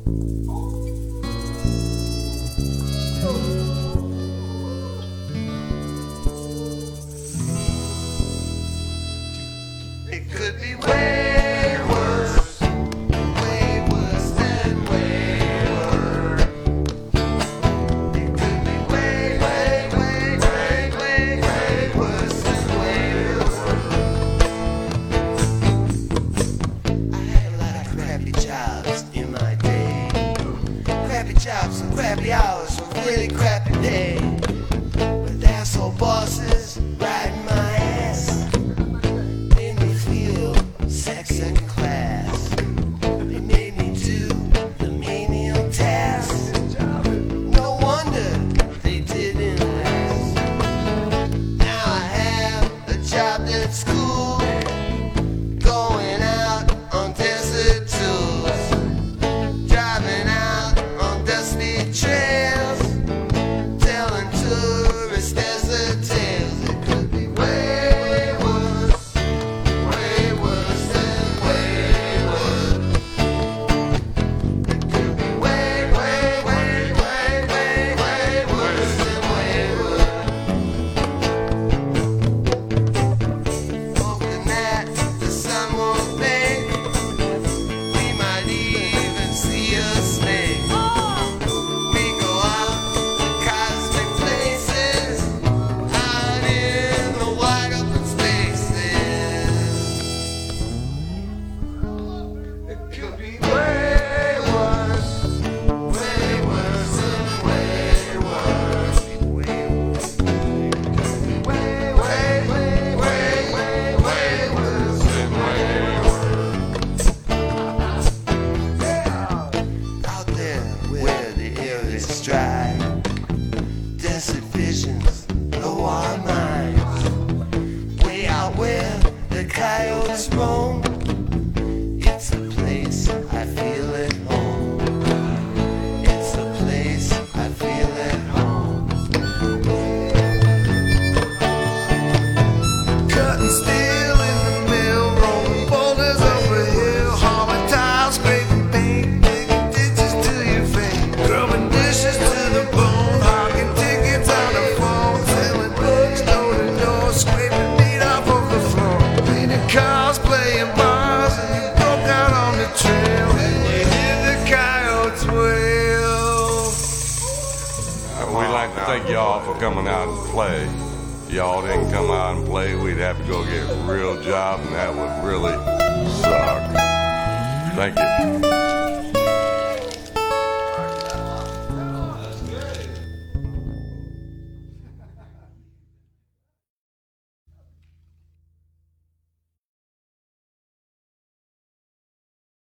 It could be way worse than way worse. It could be way worse than way worse. I had a lot of crappy jobs in my day. Crappy jobs and crappy hours with really crappy pay. With asshole bosses riding my ass. Made me feel second class. They made me do the menial tasks. No wonder they didn't last. Now I have a job that's cool. Going out on desert tours. Driving out on dusty trails. Telling tourists desert tales. It could be way worse than way worse. It could be way worse than way worse. Hoping that the sun won't bake. We might even see a snake. We go out to cosmic places, out in the wide open spaces. It could be way worse than way worse. Way worse than way worse. Out there where the air is dry, desert visions blow our minds. Way out where the coyotes roam, it's a place I feel at home. It's a place I feel at home. Cutting steel in the mill, rolling boulders over a hill, hauling tiles, scraping paint, digging ditches to your face, grubbing dishes to the bone, hogging tickets on the phone, selling books door to door, scraping meat off of the floor, cleaning cars, playing bars, and you broke out on the trail, and you hear the coyotes wail. We'd like to thank y'all for coming out and play. Y'all didn't come out and play, we'd have to go get a real job, and that would really suck. Thank you.